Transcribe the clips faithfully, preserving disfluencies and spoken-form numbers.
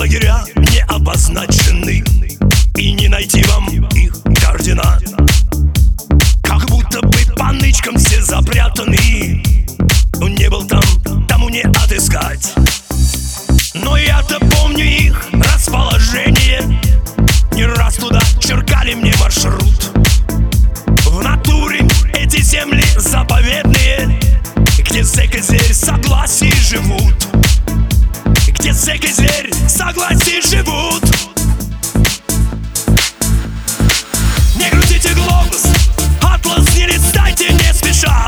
лагеря не обозначены, и не найти вам их координат. Как будто бы по нычкам все запрятаны. Ну не был там, тому не отыскать. Но я-то помню их расположение. Не раз туда черкали мне маршрут. В натуре эти земли заповедные, где зэк и зверь согласие живут. Где зэк и зверь согласие живут. Не крутите глобус, атлас не листайте не спеша.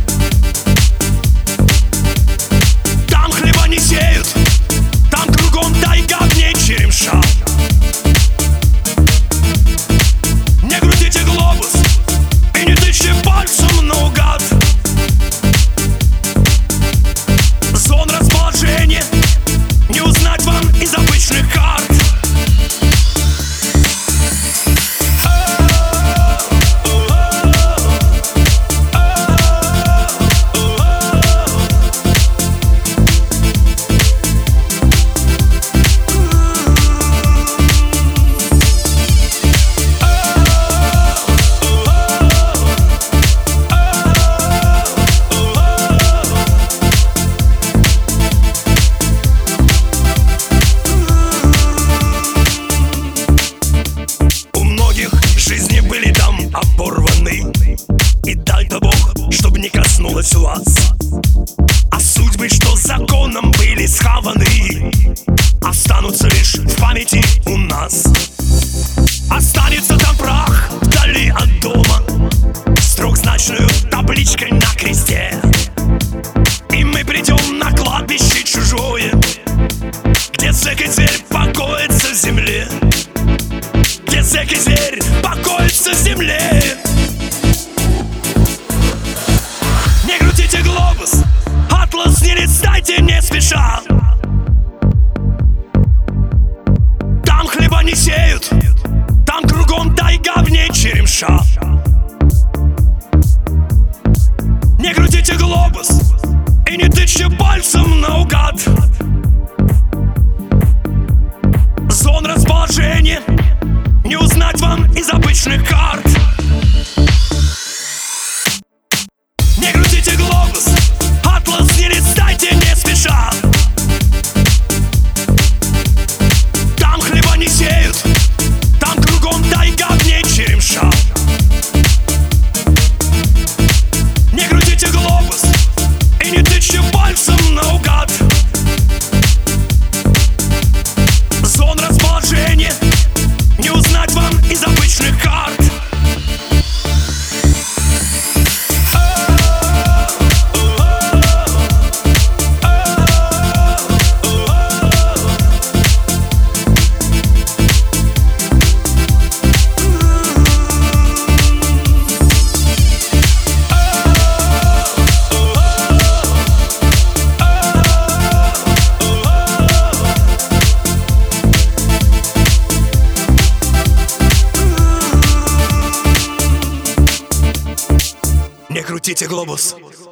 Там хлеба не сеют, там кругом тайга, в ней черемша. Не крутите глобус и не тычьте пальцем наугад. Зон расположения не узнать вам из обычных карт. Жизни были там оборваны, и дай-то Бог, чтоб не коснулось вас. А судьбы, что законом были схаваны, останутся лишь в памяти у нас. Останется там прах вдали от дома с трехзначной табличкой на кресте. И мы придем на кладбище чужое, где зэк и зверь покоятся в земле. Где зэк и зверь покоятся в земле. Не крутите глобус, атлас не листайте не спеша. Там хлеба не сеют, там кругом тайга, в ней черемша. Не крутите глобус и не тычьте пальцем наугад. Зон расположения не узнать вам из обычных карт. Не крутите глобус, атлас не листайте не спеша. Там хлеба не сеют, там кругом тайга, в ней черемша. Не крутите глобус и не тычьте пальцем наугад. Зон расположения не узнать вам из обычных карт. Не крутите глобус.